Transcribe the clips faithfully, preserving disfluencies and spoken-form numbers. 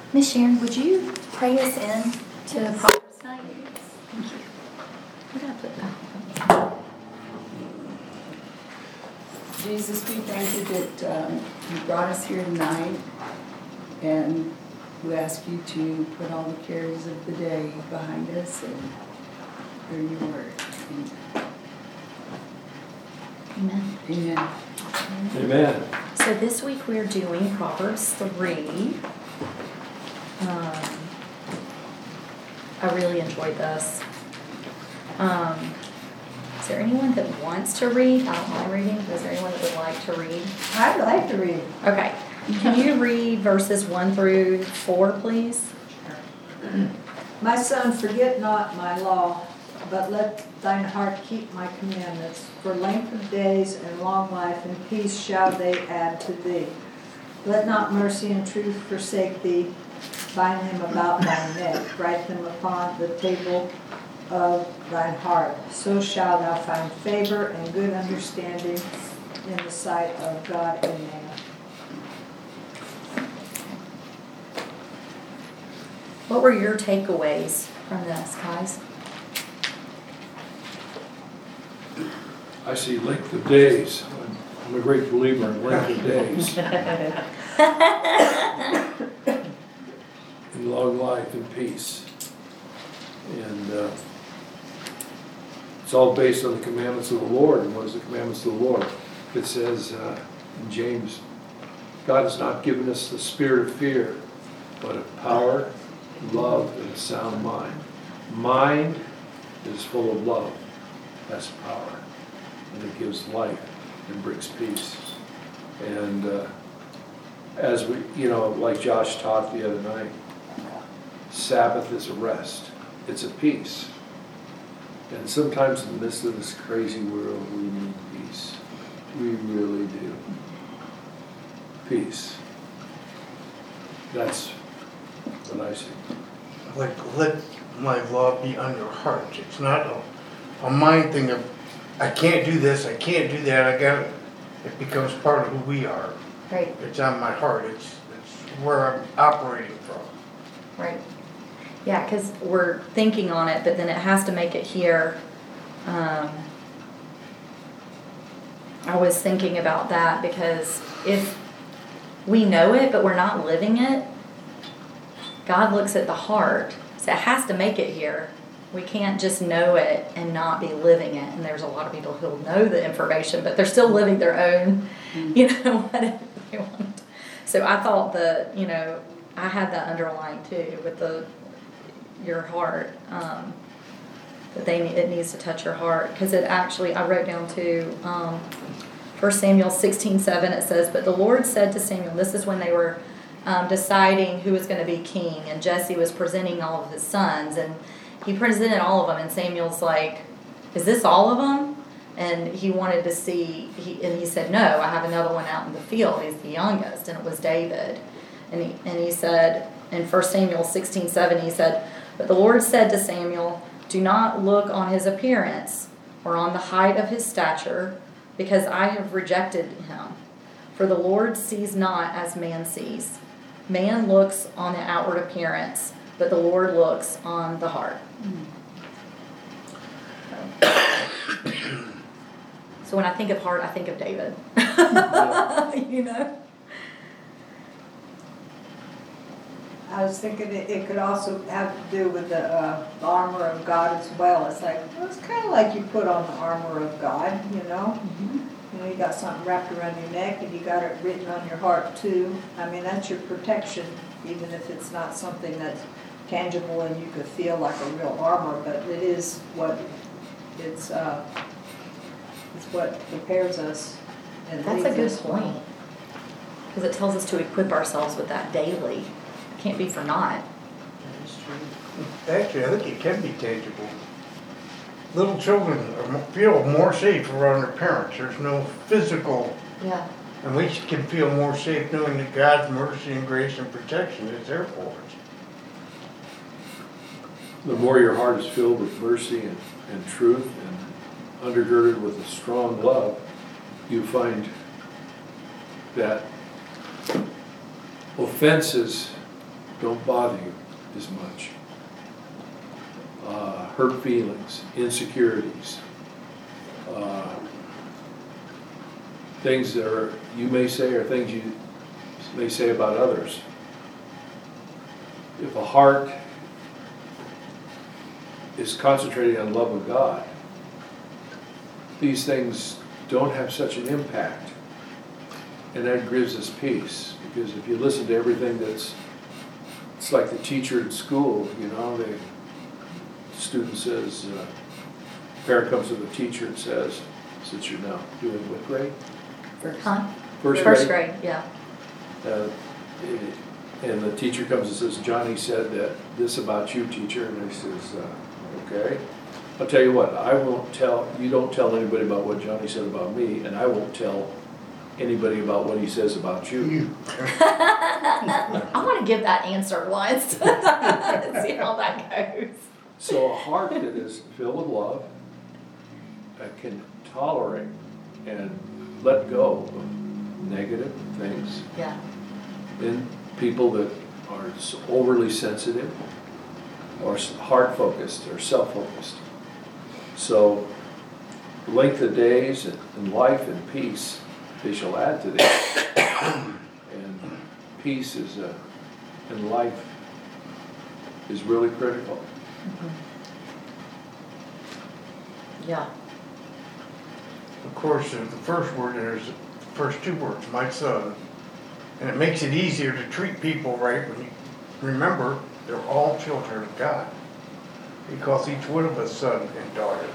Miss Sharon, would you pray us in to Proverbs night? Thank you. Where did I put that? Jesus, we thank you that um, you brought us here tonight, and we ask you to put all the cares of the day behind us and hear your word. Amen. Amen. Amen. So this week we're doing Proverbs three. Um, I really enjoyed this. Um, is there anyone that wants to read? I don't mind reading. Is there anyone that would like to read? I'd like to read. Okay. Can you read verses one through four, please? My son, forget not my law, but let thine heart keep my commandments. For length of days and long life and peace shall they add to thee. Let not mercy and truth forsake thee. Bind them about thy neck. Write them upon the table of thine heart. So shalt thou find favor and good understanding in the sight of God and man. What were your takeaways from this, guys? I see length of days. I'm a great believer in length of days. In long life and peace. And uh, it's all based on the commandments of the Lord. And what is the commandments of the Lord? It says uh, in James, God has not given us the spirit of fear, but of power, love, and a sound mind. Mind is full of love. That's power. And it gives life and brings peace. And uh, as we, you know, like Josh taught the other night, Sabbath is a rest. It's a peace. And sometimes in the midst of this crazy world, we need peace. We really do. Peace. That's what I see. Like, let my law be on your heart. It's not a, a mind thing of, I can't do this, I can't do that, I got it. It becomes part of who we are. Right. It's on my heart. It's, it's where I'm operating from. Right. Yeah, because we're thinking on it, but then it has to make it here. Um, I was thinking about that because if we know it, but we're not living it, God looks at the heart. So it has to make it here. We can't just know it and not be living it. And there's a lot of people who'll know the information, but they're still living their own, you know, whatever they want. So I thought that, you know, I had that underlined too with the your heart, um, that they it needs to touch your heart, because it actually, I wrote down to um, First Samuel sixteen seven. It says, but the Lord said to Samuel, this is when they were um, deciding who was going to be king, and Jesse was presenting all of his sons, and he presented all of them, and Samuel's like, is this all of them? And he wanted to see, he, and he said, no, I have another one out in the field. He's the youngest, and it was David. And he, and he said, in First Samuel sixteen seven, he said, but the Lord said to Samuel, do not look on his appearance or on the height of his stature, because I have rejected him. For the Lord sees not as man sees. Man looks on the outward appearance, but the Lord looks on the heart. So, so when I think of heart, I think of David. You know? I was thinking it, it could also have to do with the uh, armor of God as well. It's like, well, it's kind of like you put on the armor of God, you know? Mm-hmm. You know, you got something wrapped around your neck and you got it written on your heart too. I mean, that's your protection, even if it's not something that's tangible and you could feel like a real armor, but it is what it's, uh, it's what prepares us. And That's a leads good us well. point. Because it tells us to equip ourselves with that daily. It can't be for naught. Actually, I think it can be tangible. Little children are, mo- feel more safe around their parents. There's no physical, Yeah. and we can feel more safe knowing that God's mercy and grace and protection is there for us. The more your heart is filled with mercy and, and truth and undergirded with a strong love, you find that offenses don't bother you as much. Uh, hurt feelings, insecurities, uh, things that are, you may say are things you may say about others. If a heart is concentrating on love of God, these things don't have such an impact. And that gives us peace, because if you listen to everything that's, it's like the teacher in school, you know, the student says, uh, parent comes to the teacher and says, since you're now doing what grade? Huh? First First grade. grade, yeah. Uh, And the teacher comes and says, Johnny said that this about you, teacher, and he says, uh, okay. I'll tell you what, I won't tell, you don't tell anybody about what Johnny said about me, and I won't tell anybody about what he says about you. You. I want to give that answer once. See how that goes. So a heart that is filled with love uh, can tolerate and let go of negative things Yeah. in people that are overly sensitive or heart-focused or self-focused. So length of days and life and peace, they shall add to thee. And peace is a, in life is really critical. Mm-hmm. Yeah. Of course, uh, the first word, there's the first two words, my son. And it makes it easier to treat people right when you remember they're all children of God. He calls each one of us son and daughter.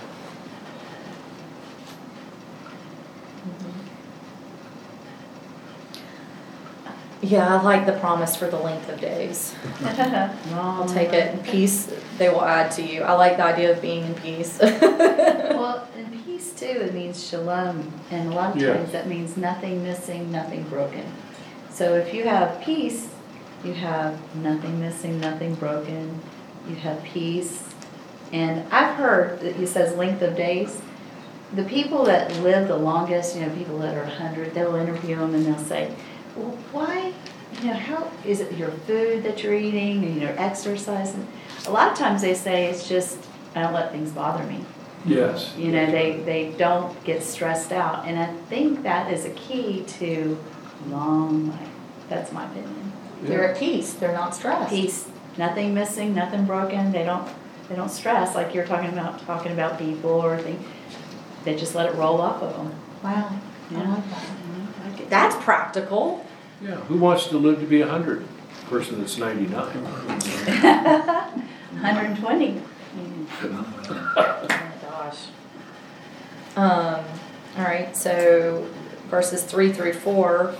Yeah, I like the promise for the length of days. I'll take it. And peace, they will add to you. I like the idea of being in peace. Well, and peace too, it means shalom, and a lot of Yeah. times that means nothing missing, nothing broken. So if you have peace, you have nothing missing, nothing broken, you have peace. And I've heard that he says length of days. The people that live the longest, you know, people that are one hundred, they'll interview them and they'll say, well, why, you know, how, is it your food that you're eating, you know, exercising? A lot of times they say it's just, I don't let things bother me. Yes. You know, they, they don't get stressed out. And I think that is a key to long life. That's my opinion. They're at peace. They're not stressed. Peace, nothing missing, nothing broken. They don't, they don't stress like you're talking about, talking about people or things. They just let it roll off of them. Wow. I Yeah. like that. I like it. That's practical. Yeah, who wants to live to be a hundred? Person that's ninety-nine. one hundred twenty. Oh my gosh. Um, all right, so verses three through four.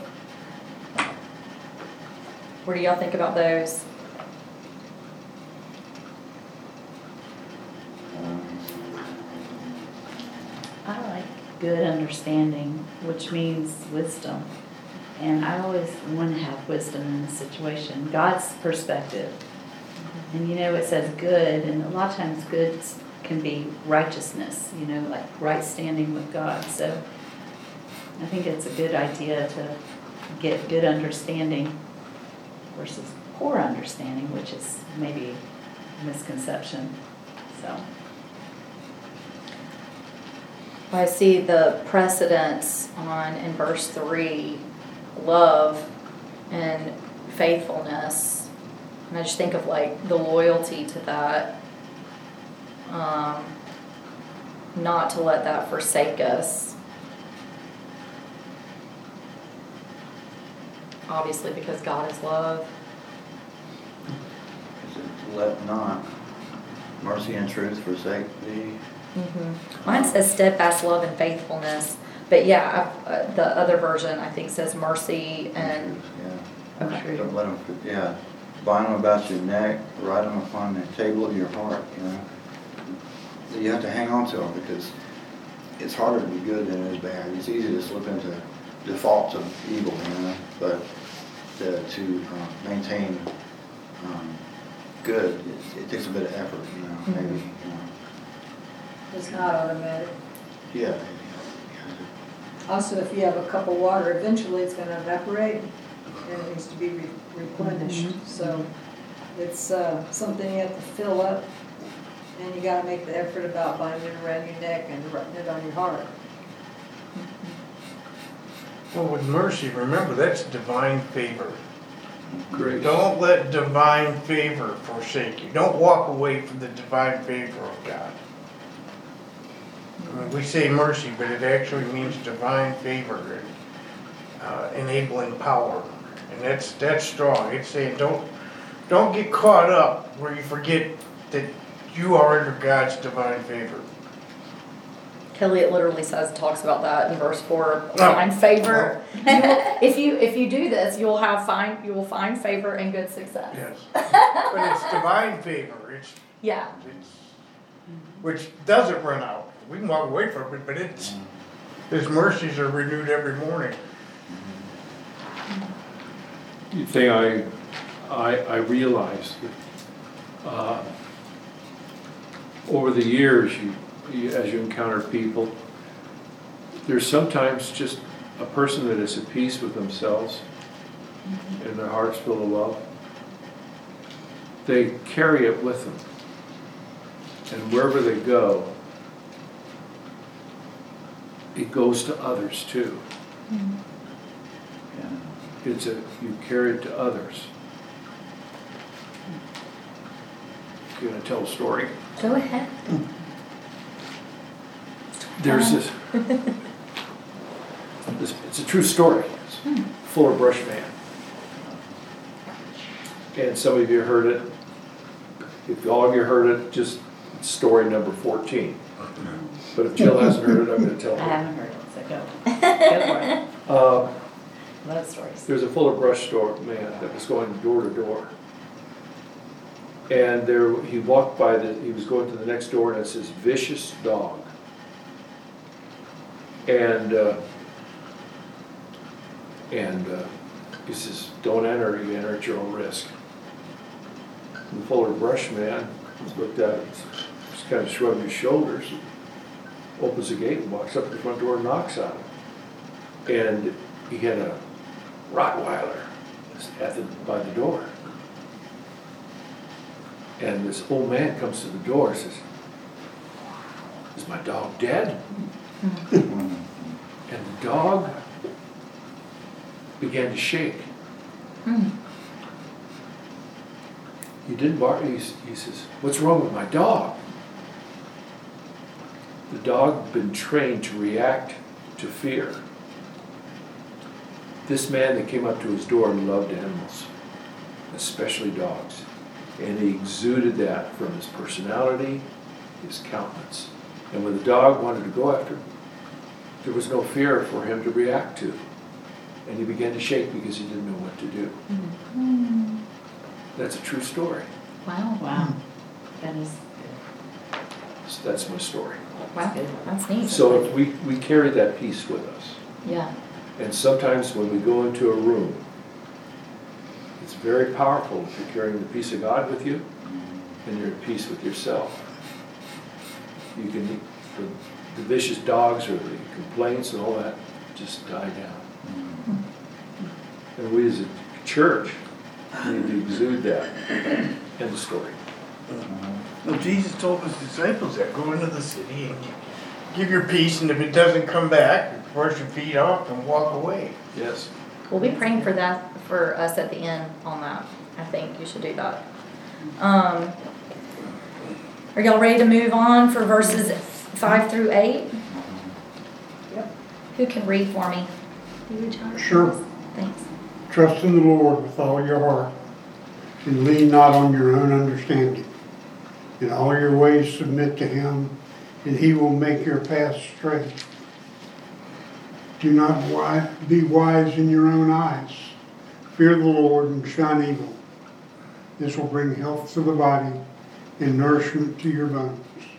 What do y'all think about those? I like good understanding, which means wisdom. And I always want to have wisdom in this situation, God's perspective. And you know, it says good, and a lot of times good can be righteousness, you know, like right standing with God. So I think it's a good idea to get good understanding versus poor understanding, which is maybe a misconception. So. I see the precedence on in verse three, love and faithfulness. And I just think of like the loyalty to that. Um, not to let that forsake us. Obviously, because God is love. Let not mercy and truth forsake thee. Mm-hmm. Mine says steadfast love and faithfulness, but yeah, I, uh, the other version I think says mercy and Yeah. okay. Don't let them, yeah. Bind them about your neck, write them upon the table of your heart, you know. You have to hang on to them because it's harder to be good than it is bad. It's easy to slip into defaults of evil, you know, but to, to uh, maintain um, good, it, it takes a bit of effort, you know, Mm-hmm. maybe, you know. It's not automatic. Yeah. yeah. Also, if you have a cup of water, eventually it's gonna evaporate and it needs to be re- replenished. So It's uh, something you have to fill up, and you gotta make the effort about binding it around your neck and writing it on your heart. Well, with mercy, remember, that's divine favor. Grace. Don't let divine favor forsake you. Don't walk away from the divine favor of God. I mean, we say mercy, but it actually means divine favor and uh, enabling power. And that's that's strong. It's saying don't don't get caught up where you forget that you are under God's divine favor. Kelly, it literally says, talks about that in verse four, Oh. find favor. If you, if you do this, you'll have find, you will find favor and good success. Yes. But it's divine favor. It's Yeah. It's, which doesn't run out. We can walk away from it, but it's, His mercies are renewed every morning. The thing I, I, I realized that, uh, over the years, you, you, as you encounter people, there's sometimes just a person that is at peace with themselves and their heart's full of love. They carry it with them. And wherever they go, it goes to others too. Yeah. It's a, you carry it to others. You gonna tell a story? Go ahead. There's this, this, it's a true story. It's Fuller Brush Man. And some of you heard it. If all of you heard it, just story number fourteen. But if Jill hasn't heard it, I'm gonna tell I her. haven't heard it, so go. Go for it. Uh, Love stories. There's a Fuller Brush store man that was going door to door. And there, he walked by the, he was going to the next door, and it's this vicious dog. And, uh, and uh, he says, don't enter, you enter at your own risk. And the Fuller Brush man looked at it, just kind of shrugged his shoulders, and opens the gate and walks up to the front door and knocks on it. And he had a Rottweiler at the, by the door. And this old man comes to the door and says, is my dog dead? And the dog began to shake. He didn't bark. He, he says, what's wrong with my dog? The dog had been trained to react to fear. This man that came up to his door loved animals, especially dogs. And he exuded that from his personality, his countenance. And when the dog wanted to go after him, there was no fear for him to react to. And he began to shake because he didn't know what to do. Mm-hmm. That's a true story. Wow. Wow. That is So that's my story. Wow. That's neat. So if we, we carry that peace with us. Yeah. And sometimes when we go into a room, it's very powerful if you're carrying the peace of God with you and you're at peace with yourself. You can, the, the vicious dogs or the complaints and all that just die down. And we as a church need to exude that. End of story. Well, Jesus told his disciples that, go into the city and give your peace, and if it doesn't come back, brush your feet off and walk away. Yes. We'll be praying for that, for us at the end on that. I think you should do that. Um, are y'all ready to move on for verses five through eight? Yep. Who can read for me? You read, John? Sure. Thanks. Trust in the Lord with all your heart, and lean not on your own understanding. In all your ways submit to him, and he will make your path straight. Do not wi- be wise in your own eyes. Fear the Lord and shun evil. This will bring health to the body and nourishment to your bones.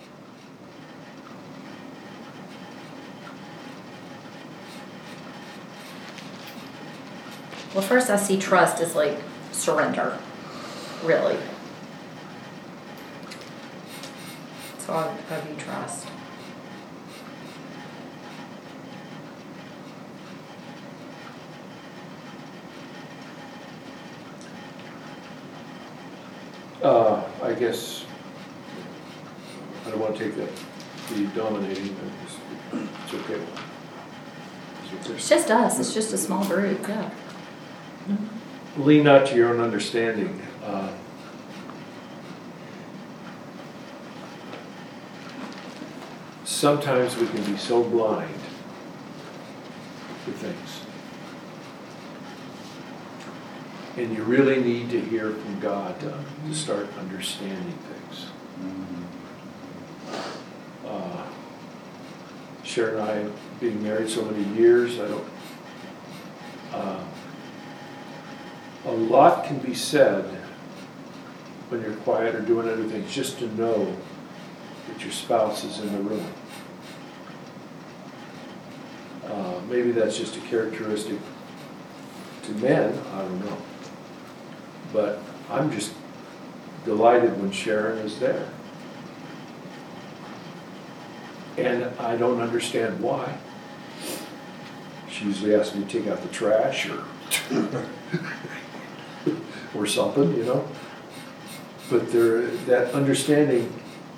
Well, first I see trust as like surrender, really. So I, I view trust. Uh, I guess, I don't wanna take that, the dominating, but it's, it's okay. It's okay. It's just us, it's just a small group, yeah. Lean not to your own understanding. Uh, Sometimes we can be so blind to things. And you really need to hear from God to, to start understanding things. Uh, Sharon and I, being married so many years, I don't, uh, a lot can be said when you're quiet or doing other things, just to know that your spouse is in the room. Uh, maybe that's just a characteristic to men, I don't know. But I'm just delighted when Sharon is there. And I don't understand why. She usually asks me to take out the trash or or something, you know. But there, that understanding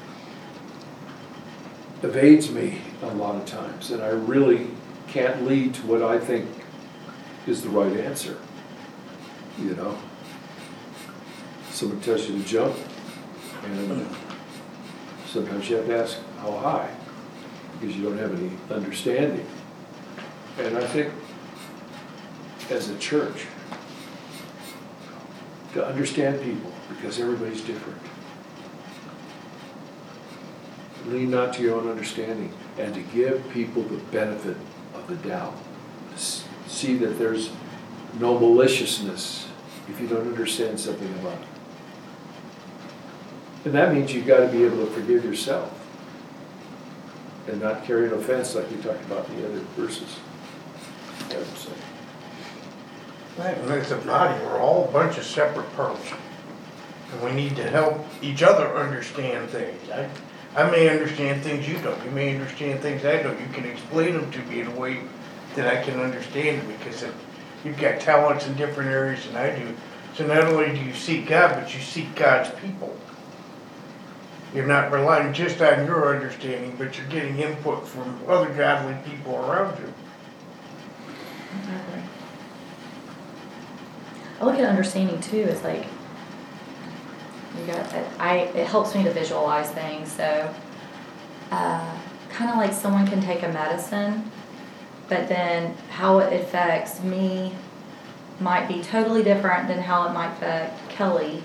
evades me a lot of times, and I really can't lead to what I think is the right answer, you know. Someone tells you to jump, and sometimes you have to ask how high, because you don't have any understanding. And I think as a church, to understand people, because everybody's different. Lean not to your own understanding, and to give people the benefit of the doubt. See that there's no maliciousness if you don't understand something about it. And that means you've got to be able to forgive yourself and not carry an offense like we talked about in the other verses. I would say. Right, and as a body, we're all a bunch of separate parts. And we need to help each other understand things. I, I may understand things you don't. You may understand things I don't. You can explain them to me in a way that I can understand them, because it, you've got talents in different areas than I do. So not only do you seek God, but you seek God's people. You're not relying just on your understanding, but you're getting input from other godly people around you. Exactly. I look at understanding too as like, you got that, I, it helps me to visualize things, so, uh, kind of like someone can take a medicine, but then how it affects me might be totally different than how it might affect Kelly.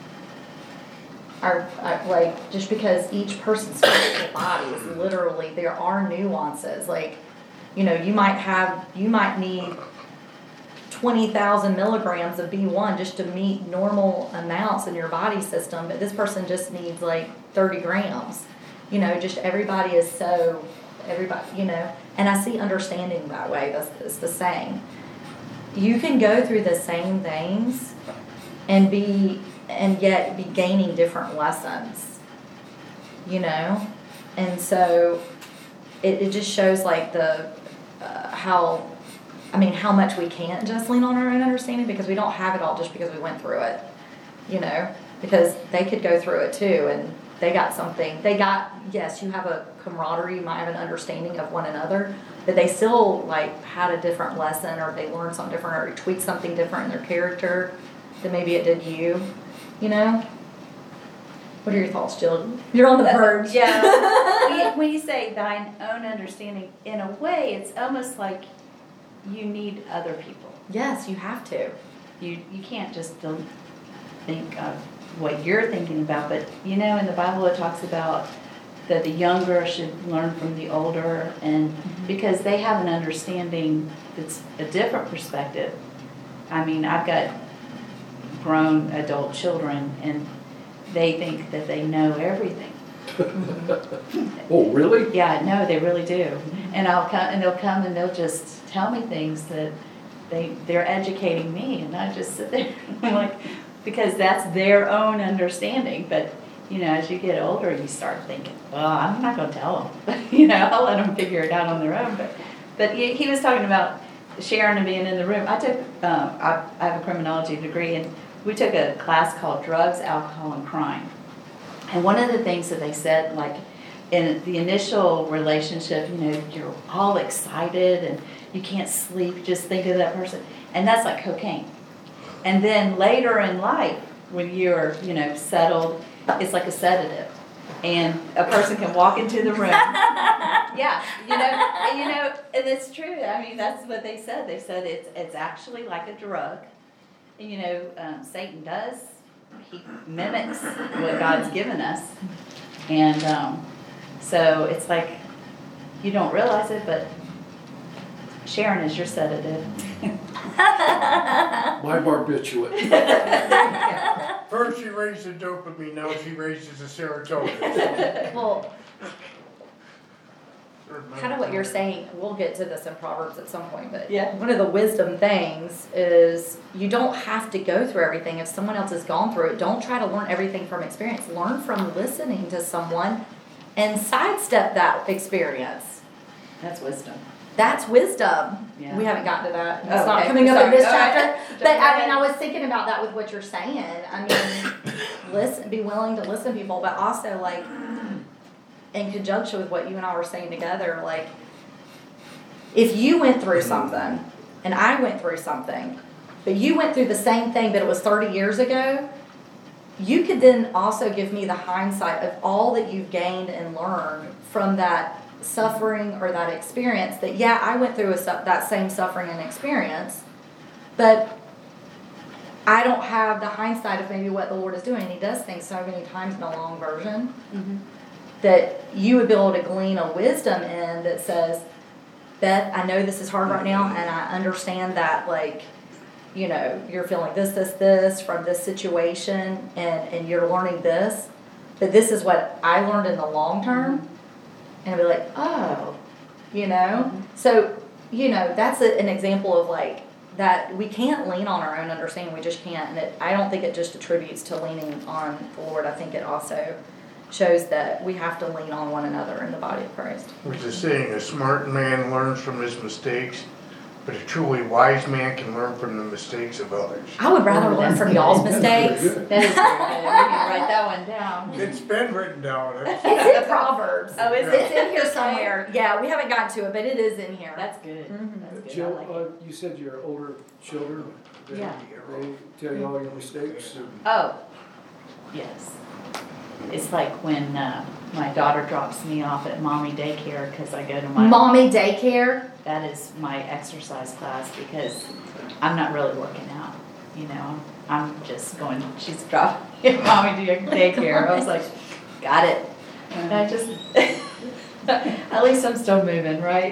Or, uh, like, just because each person's physical body is literally, there are nuances, like, you know, you might have, you might need twenty thousand milligrams of B one just to meet normal amounts in your body system, but this person just needs like thirty grams. You know, just everybody is so, everybody, you know, and I see understanding that way. That's, that's the same. You can go through the same things and be, and yet be gaining different lessons, you know? And so it, it just shows like the, uh, how, I mean, how much we can't just lean on our own understanding, because we don't have it all just because we went through it, you know, because they could go through it too, and they got something, they got, yes, you have a camaraderie, you might have an understanding of one another, but they still, like, had a different lesson, or they learned something different, or tweaked something different in their character than maybe it did you, you know? What are your thoughts, Jill? You're on the verge. Yeah. when, you, when you say thine own understanding, in a way, it's almost like you need other people. Yes, you have to. You you can't just don't think of what you're thinking about, but you know, in the Bible it talks about that the younger should learn from the older, and mm-hmm. because they have an understanding that's a different perspective. I mean, I've got grown adult children, and they think that they know everything. Oh, really? Yeah, no, they really do. And I'll come, and they'll come, and they'll just tell me things that they they're educating me, and I just sit there, I'm like, because that's their own understanding. But you know, as you get older, you start thinking, well, I'm not going to tell them. you know, I'll let them figure it out on their own. But but he, he was talking about Sharon and being in the room. I took um, I, I have a criminology degree, and we took a class called Drugs, Alcohol, and Crime. And one of the things that they said, like, in the initial relationship, you know, you're all excited and you can't sleep, just think of that person. And that's like cocaine. And then later in life, when you're, you know, settled, it's like a sedative. And a person can walk into the room. Yeah, you know, and, you know, and it's true. I mean, that's what they said. They said it's it's actually like a drug. And, you know, um, Satan does. He mimics what God's given us. And um, so it's like, you don't realize it, but Sharon is your sedative. My barbiturate. First she raised the dopamine, now she raises the serotonin. Well, kind of what you're saying, we'll get to this in Proverbs at some point, but Yeah. one of the wisdom things is you don't have to go through everything. If someone else has gone through it, don't try to learn everything from experience. Learn from listening to someone and sidestep that experience. That's wisdom. That's wisdom. Yeah. We haven't gotten to that. It's Oh, not okay. coming up in Sorry. this All chapter. right. But I mean, ahead. I was thinking about that with what you're saying. I mean, listen, be willing to listen to people, but also like in conjunction with what you and I were saying together, like if you went through something and I went through something, but you went through the same thing, but it was thirty years ago, you could then also give me the hindsight of all that you've gained and learned from that suffering or that experience. That yeah, I went through a, su- that same suffering and experience, but I don't have the hindsight of maybe what the Lord is doing. And He does things so many times in a long version Mm-hmm. that you would be able to glean a wisdom in that says, Beth, I know this is hard right now, and I understand that, like, you know, you're feeling this, this, this from this situation, and, and you're learning this, but this is what I learned in the long term. And I'd be like, oh, you know? So, you know, that's a, an example of, like, that we can't lean on our own understanding. We just can't. And it, I don't think it just attributes to leaning on the Lord. I think it also shows that we have to lean on one another in the body of Christ. There's a saying, a smart man learns from his mistakes, but a truly wise man can learn from the mistakes of others. I would rather learn from y'all's mistakes. Good. That is very good. We can write that one down. It's been written down. It's- It's in Proverbs. Oh, is It's it? in here somewhere. Yeah, we haven't gotten to it, but it is in here. That's good. Mhm. That's good. I Jill, like it. uh, you said your older children, they, Yeah. they tell you all your mistakes and Oh, yes. It's like when uh, my daughter drops me off at mommy daycare because I go to my Mommy daycare. that is my exercise class because I'm not really working out. You know, I'm just going. She's dropping me at mommy daycare. I was like, got it. And I just. At least I'm still moving, right?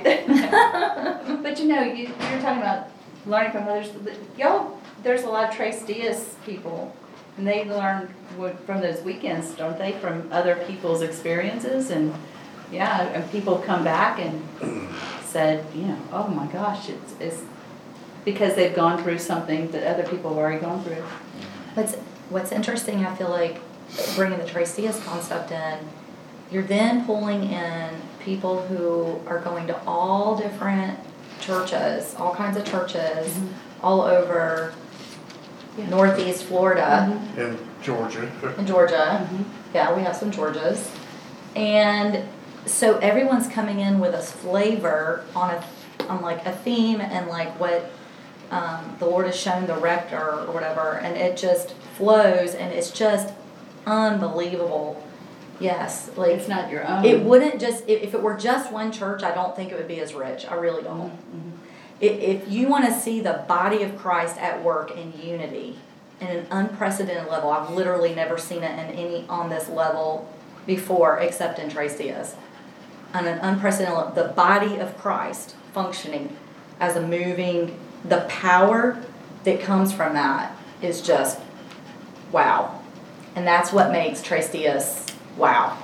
But you know, you, you're talking about learning from others. Y'all, there's a lot of Trace Diaz people, and they learn what- from those weekends, don't they, from other people's experiences? And yeah, and people come back and said, you know, oh my gosh, it's, it's because they've gone through something that other people have already gone through. What's What's interesting, I feel like, bringing the Trace Diaz concept in, you're then pulling in people who are going to all different churches, all kinds of churches, Mm-hmm. all over Yeah. Northeast Florida In Georgia. and Georgia. Mm-hmm. Yeah, we have some Georgias. And so everyone's coming in with a flavor on a on like a theme and like what um, the Lord has shown the rector or whatever, and it just flows and it's just unbelievable. Yes, like It's not your own. it wouldn't just if, if it were just one church, I don't think it would be as rich. I really don't. Mhm. If, if you want to see the body of Christ at work in unity in an unprecedented level, I've literally never seen it in any on this level before, except in Trace Diaz. On an unprecedented level, the body of Christ functioning as a moving, the power that comes from that is just wow, and that's what makes Trace Diaz wow.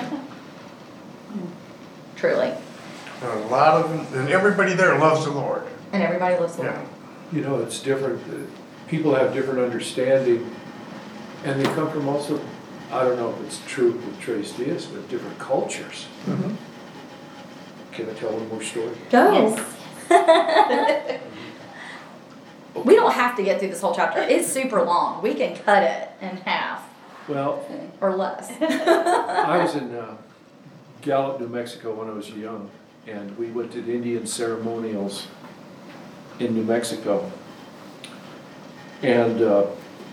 Truly, A lot of them, and everybody there loves the Lord. and everybody loves the Yeah. Lord. you know, it's different. uh, People have different understanding, and they come from also, I don't know if it's true with Trace Diaz, but different cultures. Mm-hmm. Can I tell one more story? Go. Yes. We don't have to get through this whole chapter. It's super long. We can cut it in half Well, or less. I was in uh, Gallup, New Mexico when I was young, and we went to the Indian ceremonials in New Mexico. And uh,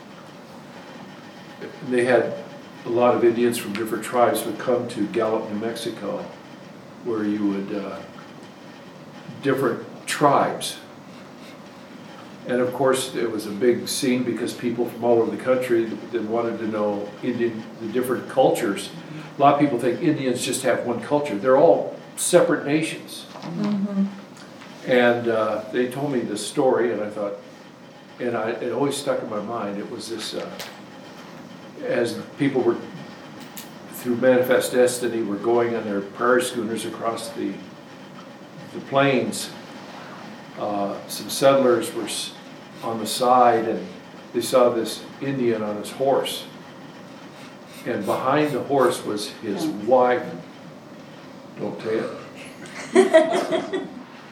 they had a lot of Indians from different tribes would come to Gallup, New Mexico, where you would, uh, different tribes. And of course, it was a big scene because people from all over the country that wanted to know Indian, the different cultures. A lot of people think Indians just have one culture. They're all separate nations. Mm-hmm. And uh, they told me this story, and I thought, and I, it always stuck in my mind. It was this, uh, as people were, through Manifest Destiny, were going on their prairie schooners across the, the plains. Uh, some settlers were on the side, and they saw this Indian on his horse. And behind the horse was his wife. Don't tell it.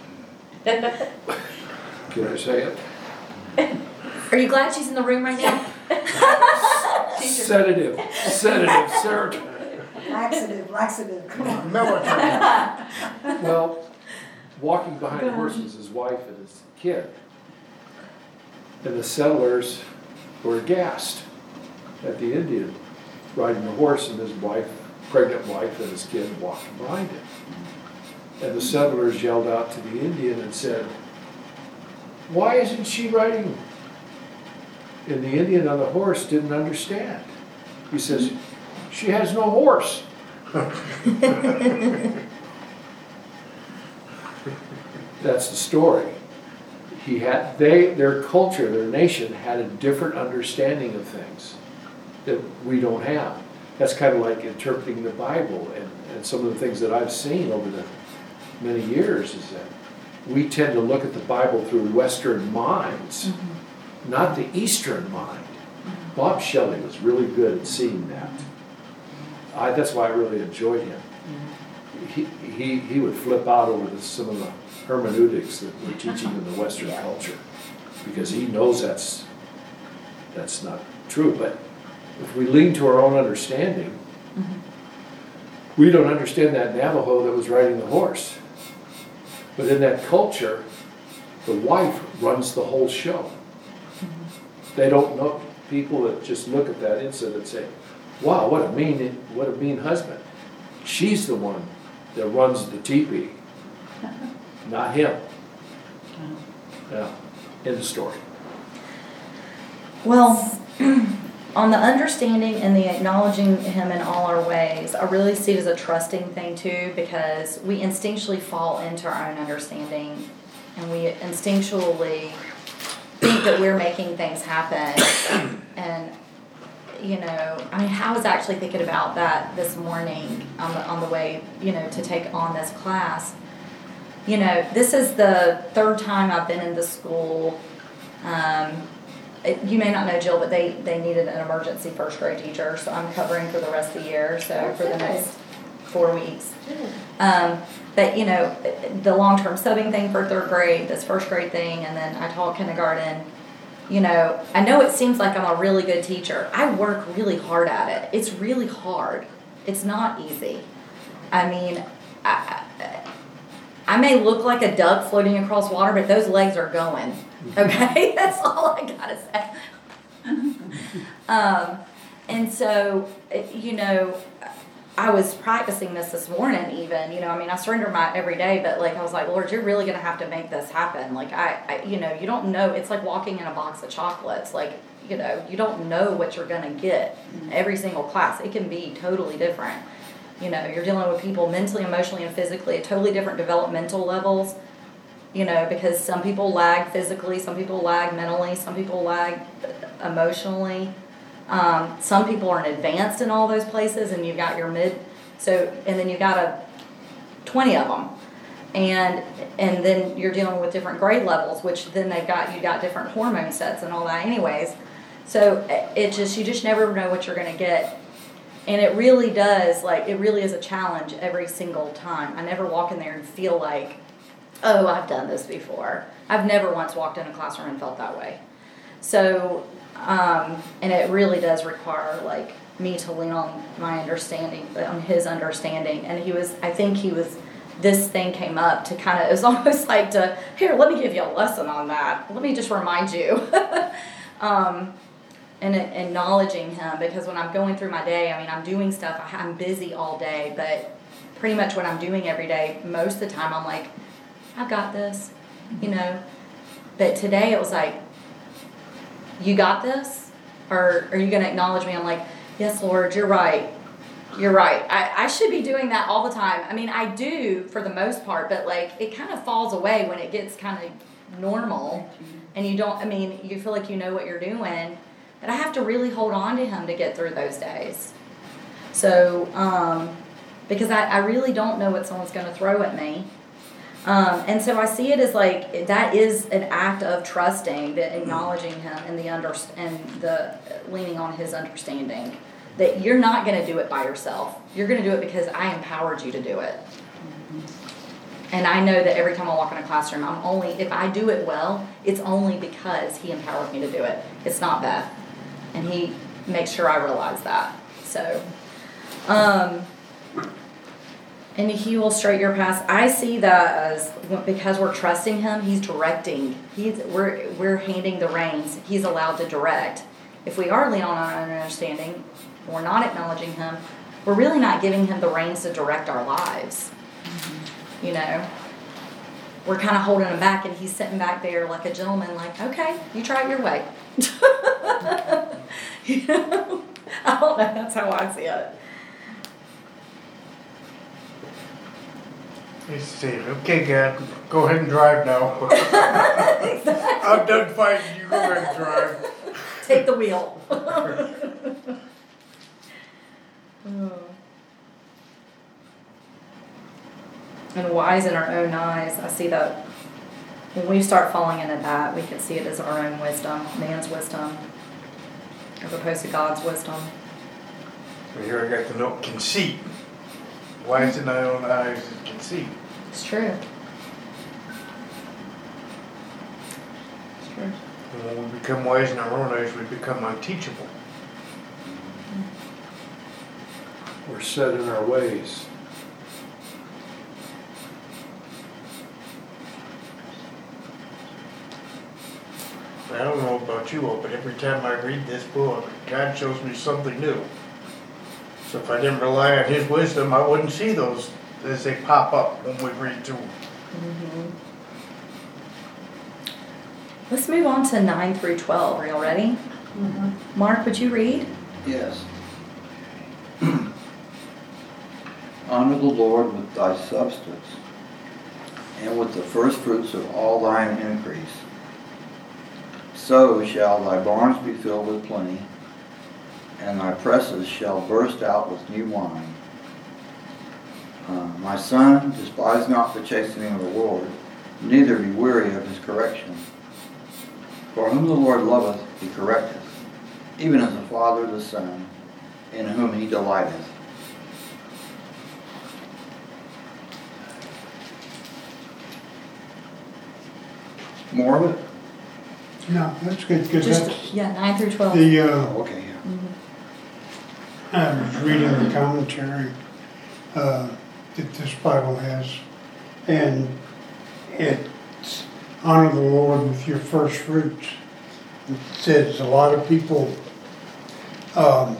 Can I say it? Are you glad she's in the room right now? Sedative, sedative, serotonin. Laxative, laxative, come on. Military. Well, walking behind the horse was his wife and his kid. And the settlers were aghast at the Indian riding the horse, and his wife, pregnant wife, and his kid walking behind him. And the settlers yelled out to the Indian and said, "Why isn't she riding?" And the Indian on the horse didn't understand. He says, "She has no horse." That's the story. He had, they, their culture, their nation had a different understanding of things that we don't have. That's kind of like interpreting the Bible, and, and some of the things that I've seen over the many years is that we tend to look at the Bible through Western minds, mm-hmm. not the Eastern mind. Mm-hmm. Bob Shelley was really good at seeing that. I, that's why I really enjoyed him. Mm-hmm. He, he, he would flip out over the, some of the hermeneutics that we're teaching in the Western culture, because he knows that's that's not true. But if we lean to our own understanding, mm-hmm. we don't understand that Navajo that was riding the horse. But in that culture, the wife runs the whole show. Mm-hmm. They don't know, people that just look at that incident and say, "Wow, what a mean, what a mean husband." She's the one that runs the teepee. Not him. Yeah, end of story. Well, on the understanding and the acknowledging him in all our ways, I really see it as a trusting thing too, because we instinctually fall into our own understanding, and we instinctually think that we're making things happen. And you know, I mean, I was actually thinking about that this morning on the on the way, you know, to take on this class. You know, this is the third time I've been in the school. Um, it, you may not know, Jill, but they, they needed an emergency first grade teacher, so I'm covering for the rest of the year, so for the next four weeks. Um, but, you know, the long-term subbing thing for third grade, this first grade thing, and then I taught kindergarten. You know, I know it seems like I'm a really good teacher. I work really hard at it. It's really hard. It's not easy. I mean, I... I I may look like a duck floating across water, but those legs are going. Okay? That's all I gotta say. um, and so, you know, I was practicing this this morning even, you know, I mean, I surrender my every day, but like, I was like, Lord, you're really gonna have to make this happen. Like, I, I, you know, you don't know, it's like walking in a box of chocolates. Like, you know, you don't know what you're gonna get every single class. It can be totally different. You know, you're dealing with people mentally, emotionally, and physically at totally different developmental levels, you know, because some people lag physically, some people lag mentally, some people lag emotionally. Um, some people aren't advanced in all those places, and you've got your mid, so, and then you've got a twenty of them. And and then you're dealing with different grade levels, which then they've got, you got different hormone sets and all that anyways. So it just, you just never know what you're going to get. And it really does, like, it really is a challenge every single time. I never walk in there and feel like Oh, I've done this before. I've never once walked in a classroom and felt that way. So, um, and it really does require like me to lean on my understanding, on his understanding. And he was, I think he was, this thing came up to kind of, it was almost like to, here, let me give you a lesson on that. Let me just remind you. um, and it, acknowledging him, because when I'm going through my day, I mean, I'm doing stuff, I, I'm busy all day, but pretty much what I'm doing every day, most of the time I'm like, I've got this, you know. But today it was like, you got this? Or are you going to acknowledge me? I'm like, yes, Lord, you're right. You're right. I, I should be doing that all the time. I mean, I do for the most part, but like it kind of falls away when it gets kind of normal and you don't, I mean, you feel like you know what you're doing, but I have to really hold on to him to get through those days. So, um, because I, I really don't know what someone's going to throw at me. Um, and so I see it as like that is an act of trusting, the acknowledging him and the under and the leaning on his understanding that you're not going to do it by yourself. You're going to do it because I empowered you to do it. And I know that every time I walk in a classroom, I'm only if I do it well, it's only because he empowered me to do it. It's not Beth, and he makes sure I realize that. So. Um, And he will straighten your paths. I see that as because we're trusting him, he's directing. He's we're we're handing the reins. He's allowed to direct. If we are leaning on our understanding, we're not acknowledging him. We're really not giving him the reins to direct our lives. Mm-hmm. You know, we're kind of holding him back, and he's sitting back there like a gentleman, like, okay, you try it your way. You know, I don't know. That's how I see it. He's saying, okay, God, go ahead and drive now. I'm done fighting, you go ahead and drive. Take the wheel. And wise in our own eyes. I see that when we start falling into that, we can see it as our own wisdom, man's wisdom, as opposed to God's wisdom. So here I got the note, conceit. Wise in thy own eyes is conceit. It's true. It's true. And when we become wise in our own eyes, we become unteachable. We're set in our ways. I don't know about you all, but every time I read this book, God shows me something new. So if I didn't rely on his wisdom, I wouldn't see those as they pop up when we read through them. Mm-hmm. Let's move on to nine through twelve. Are y'all ready? Mm-hmm. Mark, would you read? Yes. Honor the Lord with thy substance, and with the first fruits of all thine increase. So shall thy barns be filled with plenty, and thy presses shall burst out with new wine. Uh, my son, despise not the chastening of the Lord, neither be weary of his correction. For whom the Lord loveth, he correcteth, even as the father the son, in whom he delighteth. More of it? No, that's good, because Just that's yeah, nine through twelve. the, uh, Oh, okay, yeah. Mm-hmm. I was reading the commentary uh, that this Bible has, and it's honor the Lord with your first fruits. It says a lot of people um,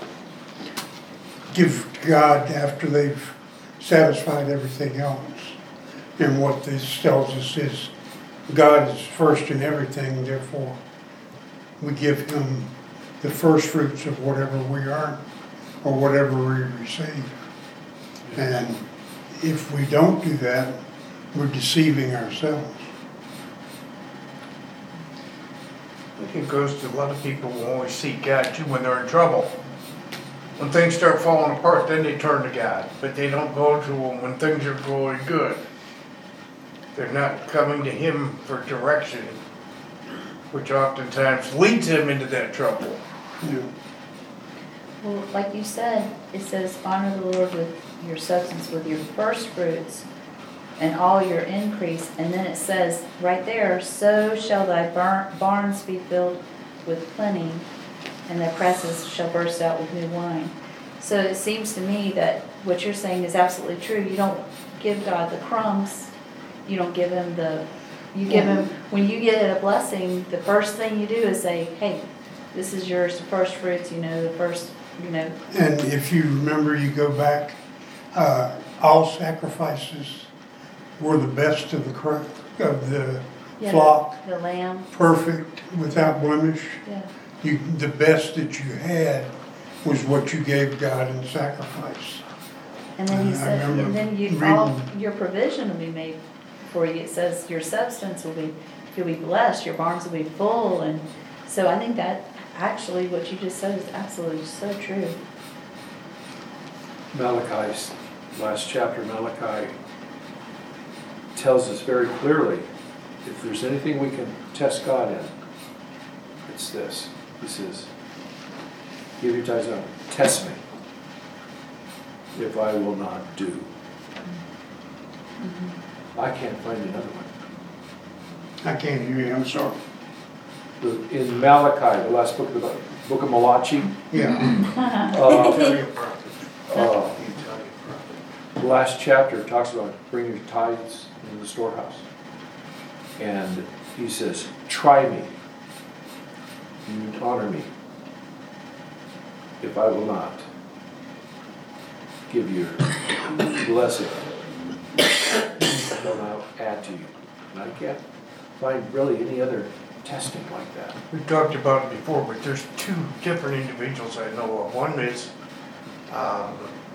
give God after they've satisfied everything else. And what this tells us is God is first in everything, therefore we give him the first fruits of whatever we are or whatever we receive. And if we don't do that, we're deceiving ourselves. I think it goes to a lot of people who always seek God too when they're in trouble. When things start falling apart, then they turn to God. But they don't go to him when things are going good. They're not coming to him for direction, which oftentimes leads them into that trouble. Yeah. Well, like you said, it says, honor the Lord with your substance, with your first fruits and all your increase. And then it says right there, so shall thy bar- barns be filled with plenty, and thy presses shall burst out with new wine. So it seems to me that what you're saying is absolutely true. You don't give God the crumbs. You don't give him the, you give him, when you get a blessing, the first thing you do is say, hey, this is yours, the first fruits, you know, the first, you know. And if you remember, you go back, uh, all sacrifices were the best of the cro- of the Yeah, flock, The lamb. perfect, without blemish. Yeah. You, the best that you had was what you gave God in sacrifice. And then he I said, remember and then you, reading- all, your provision will be made for you. It says your substance will be, you'll be blessed, your barns will be full. And so I think that actually what you just said is absolutely so true. Malachi's last chapter, Malachi tells us very clearly, if there's anything we can test God in, it's this. He says, give your tithes up, test me if I will not do. Mm-hmm. I can't find another one. I can't hear you, I'm sorry. The- In Malachi, the last book of the Bible, book of Malachi, Yeah, uh, Tell your prophet. uh, You tell your prophet. the last chapter talks about bringing your tithes into the storehouse. And he says, try me, and honor me, if I will not give you blessing, then I'll add to you. And I can't find really any other testing like that. We've talked about it before, but there's two different individuals I know of. One is um,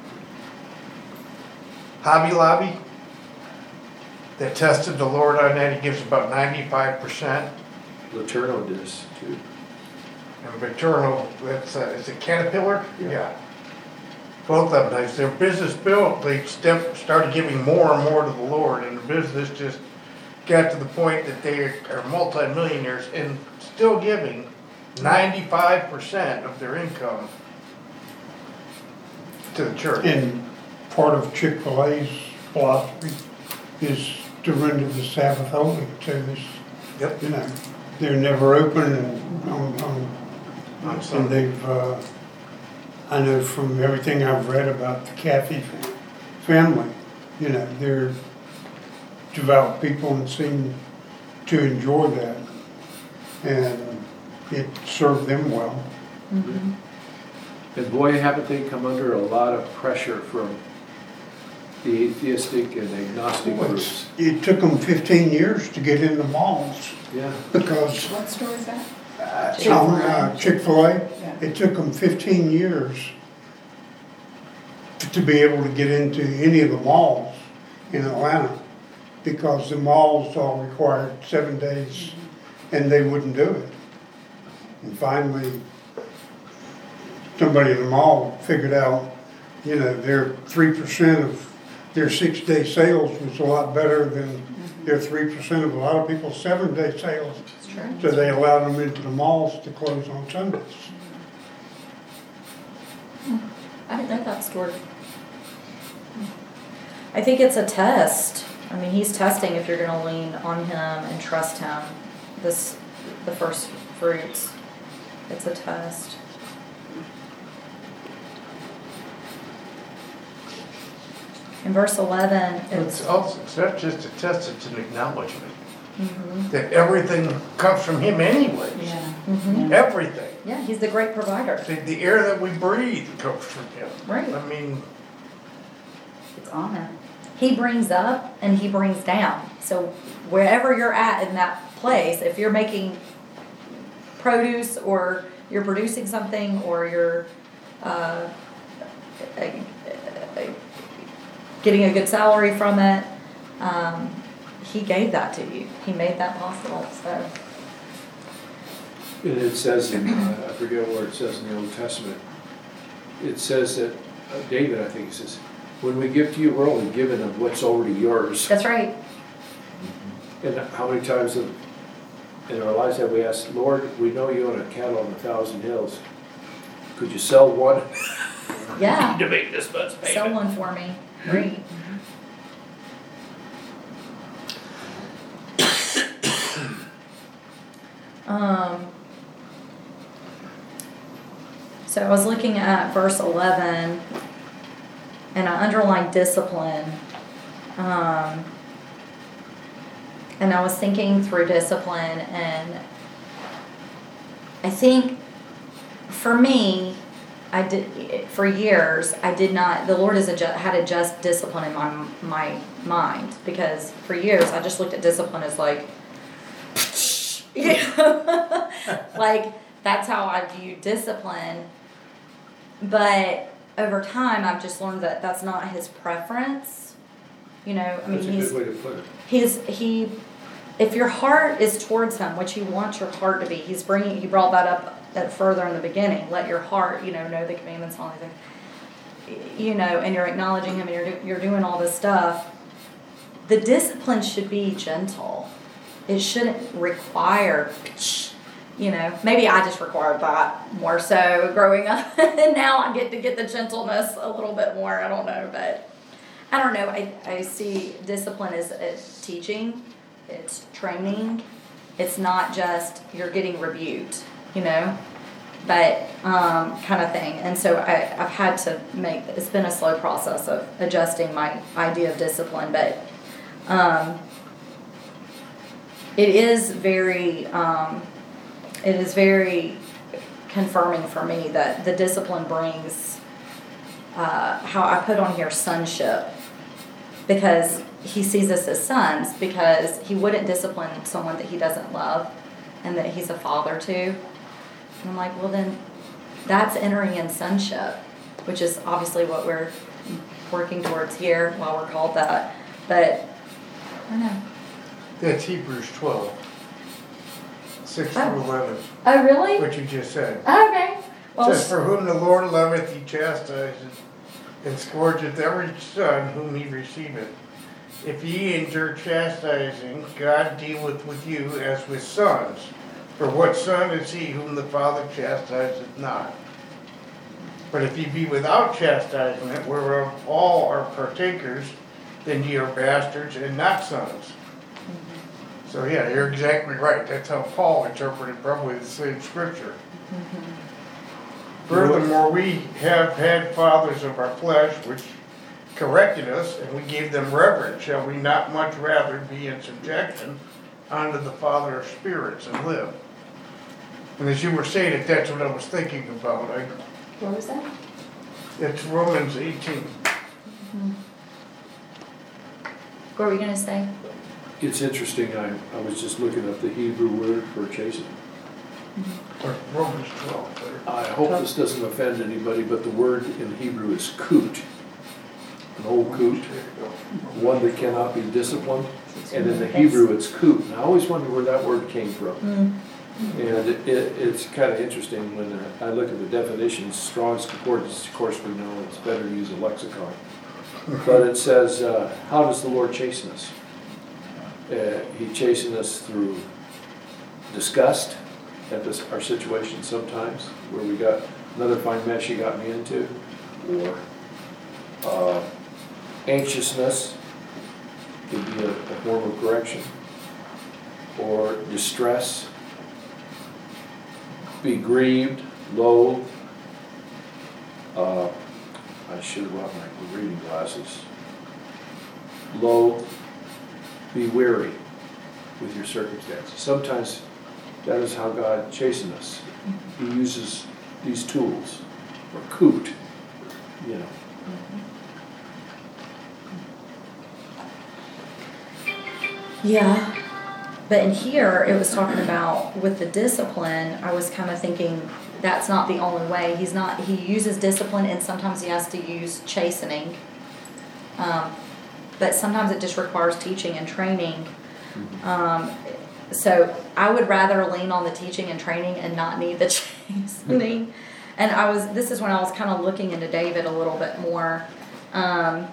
Hobby Lobby that tested the Lord on that. He gives about ninety-five percent. Laterno did this too. And Paterno, that's, uh, is it Caterpillar? Yeah. Both of them, as their business built, they step, started giving more and more to the Lord, and the business just got to the point that they are multimillionaires and still giving ninety-five percent of their income to the church. and part of Chick-fil-A's philosophy is to render the Sabbath holy to this, Yep. you know, they're never open and on, on On And Sunday. they've, uh, I know from everything I've read about the Cathy fa- family, you know, they're devout people and seem to enjoy that. And it served them well. And boy, haven't they come under a lot of pressure from the atheistic and agnostic groups. It took them fifteen years to get into malls Yeah. because What store is that? uh, on, uh, Chick-fil-A, Yeah. it took them fifteen years to be able to get into any of the malls in Atlanta because the malls all required seven days and they wouldn't do it. And finally, somebody in the mall figured out, you know, their three percent of their six-day sales was a lot better than their three percent of a lot of people's seven-day sales. So they allowed them into the malls to close on Sundays. I didn't know that story. I think it's a test. I mean, he's testing if you're gonna lean on him and trust him. This, the first fruits. It's a test. In verse eleven, It's it's, also, it's not just a test, it's an acknowledgement Mhm. that everything comes from Him anyways. Yeah. Mhm. Everything. Yeah, he's the great provider. The, the air that we breathe comes from Him. Right. I mean, It's honor. He brings up and he brings down. So wherever you're at in that place, if you're making produce or you're producing something or you're uh, uh, uh, getting a good salary from it, um, he gave that to you. He made that possible. So And it says, in, uh, I forget where it says in the Old Testament, it says that, uh, David, I think, says, when we give to you, we're only given of what's already yours. that's right. And how many times have, in our lives have we asked, Lord, we know you own a cattle on a thousand hills. Could you sell one Yeah. to make this much payment? Sell one for me. Great. Um, so I was looking at verse eleven, and I underlined discipline. Um, and I was thinking through discipline, and I think for me, I did for years. I did not. The Lord has adjust, had a just discipline in my my mind, because for years I just looked at discipline as like, you know, like that's how I view discipline. But over time, I've just learned that that's not His preference. You know, I mean, That's a he's good way to put it. he's he. If your heart is towards Him, which you want your heart to be, He's bringing. He brought that up at further in the beginning. Let your heart, you know, know the commandments and all these things. You know, and you're acknowledging Him, and you're do, you're doing all this stuff. The discipline should be gentle. It shouldn't require. You know, maybe I just required that more so growing up, and now I get to get the gentleness a little bit more. I don't know, but I don't know. I, I see discipline as, as teaching, it's training. It's not just you're getting rebuked, you know, but um, kind of thing. And so I, I've had to make, it's been a slow process of adjusting my idea of discipline, but um, it is very... Um, It is very confirming for me that the discipline brings, uh, how I put on here, sonship. Because He sees us as sons, because He wouldn't discipline someone that He doesn't love and that He's a father to. And I'm like, well then, that's entering in sonship, which is obviously what we're working towards here while we're called that. But, I don't know. That's Hebrews twelve. Six Oh. through eleven, Oh, really? what you just said. Okay. Well, Says, for whom the Lord loveth, He chastiseth, and scourgeth every son whom He receiveth. If ye endure chastising, God dealeth with you as with sons. For what son is he whom the Father chastiseth not? But if ye be without chastisement, whereof all are partakers, then ye are bastards and not sons. So yeah, you're exactly right. That's how Paul interpreted probably the same scripture. Mm-hmm. Furthermore, we have had fathers of our flesh which corrected us, and we gave them reverence. Shall we not much rather be in subjection unto the Father of spirits and live? And as you were saying it, that's what I was thinking about. I, what was that? it's Romans eighteen. Mm-hmm. What were you going to say? It's interesting, I, I was just looking up the Hebrew word for chastening. Or Romans twelve. There. I hope this doesn't offend anybody, but the word in Hebrew is kut. An old kut, one that cannot be disciplined. And in the Hebrew it's kut. And I always wondered where that word came from. Mm. And it, it, it's kind of interesting when I look at the definitions. Strong's Concordance, of course we know it's better to use a lexicon. But it says, uh, how does the Lord chasten us? Uh, he chastened us through disgust at this, our situation sometimes, where we got another fine mess you got me into, or uh, anxiousness could be a, a form of correction, or distress, be grieved, loathed. Uh, I should have brought my reading glasses. Loathed. Be weary with your circumstances. Sometimes that is how God chastens us. He uses these tools, or kut, you know. Yeah, but in here it was talking about with the discipline. I was kind of thinking that's not the only way. He's not. He uses discipline, and sometimes he has to use chastening. Um, but sometimes it just requires teaching and training. Um, so I would rather lean on the teaching and training and not need the chastening. And I was. This is when I was kind of looking into David a little bit more. Um,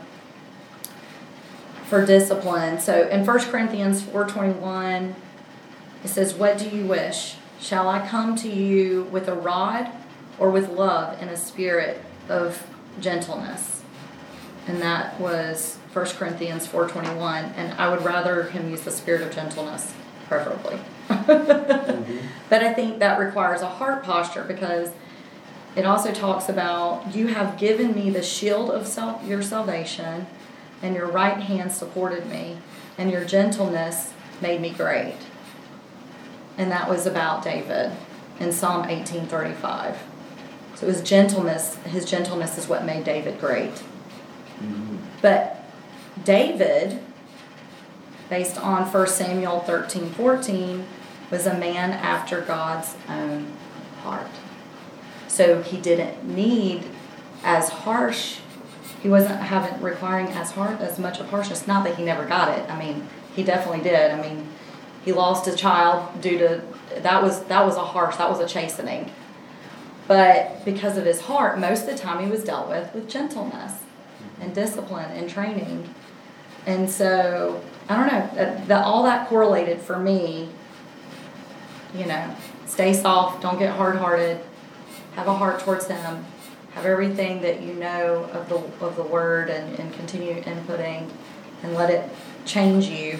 for discipline. So in First Corinthians four twenty-one, it says, what do you wish? Shall I come to you with a rod or with love and a spirit of gentleness? And that was First Corinthians four twenty-one. And I would rather him use the spirit of gentleness, preferably. But I think that requires a heart posture, because it also talks about, you have given me the shield of self, your salvation, and your right hand supported me, and your gentleness made me great. And that was about David in Psalm eighteen thirty-five. So it was gentleness, his gentleness is what made David great. Mhm. But David, based on First Samuel thirteen fourteen, was a man after God's own heart. So he didn't need as harsh, he wasn't having requiring as hard as much of harshness. Not that he never got it. I mean, he definitely did. I mean, he lost a child due to that was that was a harsh, that was a chastening. But because of his heart, most of the time he was dealt with with gentleness and discipline and training. And so, I don't know, that, that all that correlated for me. You know, stay soft, don't get hard-hearted, have a heart towards him, have everything that you know of the of the word, and, and continue inputting, and let it change you.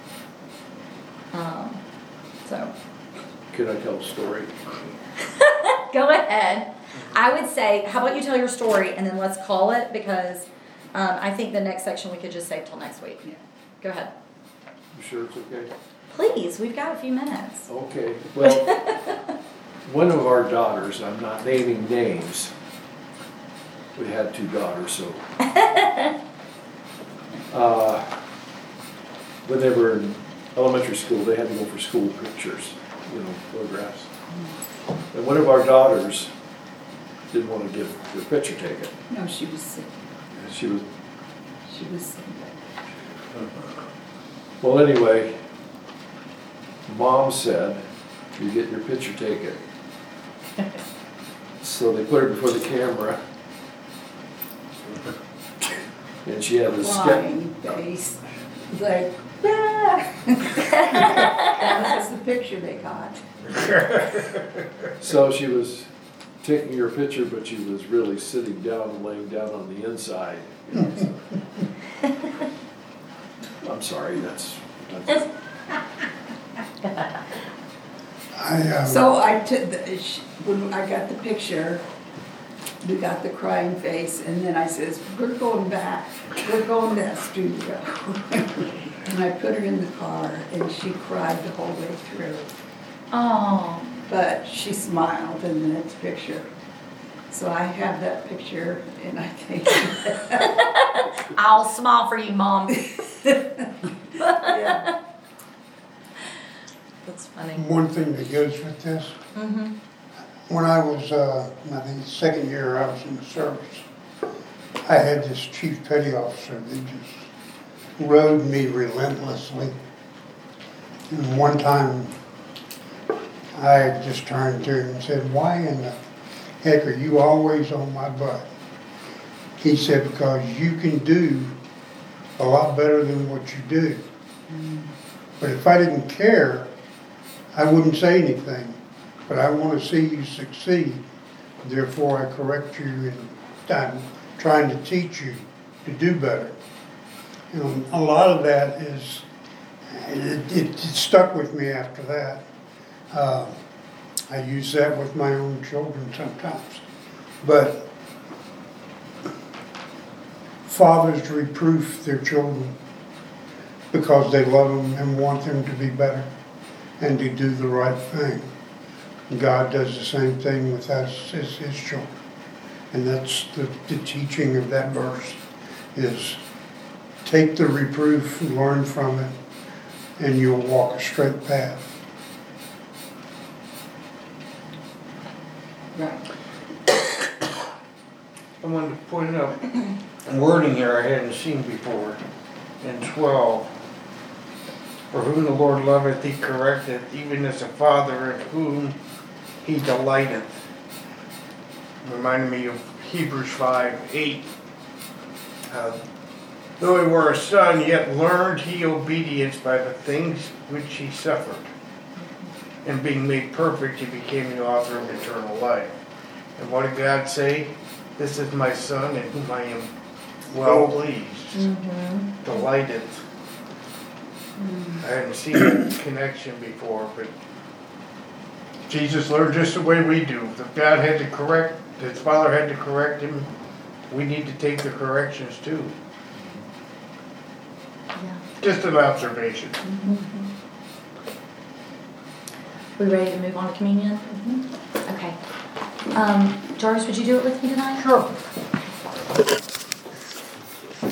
Um, so. Can I tell a story? Go ahead. I would say, how about you tell your story, and then let's call it, because um, I think the next section we could just save till next week. Go ahead. You sure it's okay? Please, we've got a few minutes. Okay, well, one of our daughters, I'm not naming names, we had two daughters, so. uh, when they were in elementary school, they had to go for school pictures, you know, photographs. And one of our daughters didn't want to get her picture taken. No, she was sick. And she was, She was sick. well, anyway, Mom said, you get your picture taken. So they put her before the camera. And she had this sketch. Crying face. Like, ah. That was the picture they got. So she was taking her picture, but she was really sitting down and laying down on the inside. You know, so. I'm sorry, that's, that's I, um, So I took the, sh- when I got the picture, we got the crying face, and then I says, we're going back, we're going to that studio. And I put her in the car, and she cried the whole way through. Oh. But she smiled in the next picture. So I have that picture, and I think, I'll smile for you, Mom. yeah. That's funny. one thing that goes with this, Mm-hmm. when I was, uh, I think the second year I was in the service, I had this chief petty officer that just rode me relentlessly. And one time, I just turned to him and said, why in the heck are you always on my butt? He said, because you can do a lot better than what you do. But if I didn't care, I wouldn't say anything. But I want to see you succeed. Therefore, I correct you, and I'm trying to teach you to do better. You know, a lot of that is, it, it, it stuck with me after that. Uh, I use that with my own children sometimes. But fathers reproof their children because they love them and want them to be better and to do the right thing. God does the same thing with us as his children. And that's the, the teaching of that verse, is take the reproof, learn from it, and you'll walk a straight path. Right. I wanted to point out wording here I hadn't seen before. In twelve, for whom the Lord loveth, he correcteth, even as a father in whom he delighteth. Reminded me of Hebrews five eight. Uh, Though he were a son, yet learned he obedience by the things which he suffered. And being made perfect, he became the author of eternal life. And what did God say? This is my son in whom I am well pleased. Mm-hmm. Delighted. I hadn't seen that connection before, but Jesus learned just the way we do. If God had to correct, his father had to correct him, we need to take the corrections too. Yeah. Just an observation. We ready to move on to communion? Okay. Um, Jarvis, would you do it with me tonight? Sure.